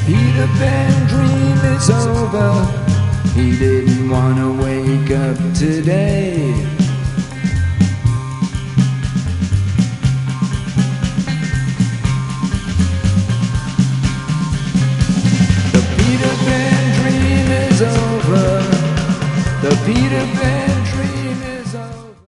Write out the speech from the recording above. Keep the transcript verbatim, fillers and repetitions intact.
Peter Pan dream is over. He didn't want to wake up today. The Peter Pan dream is over. The Peter Pan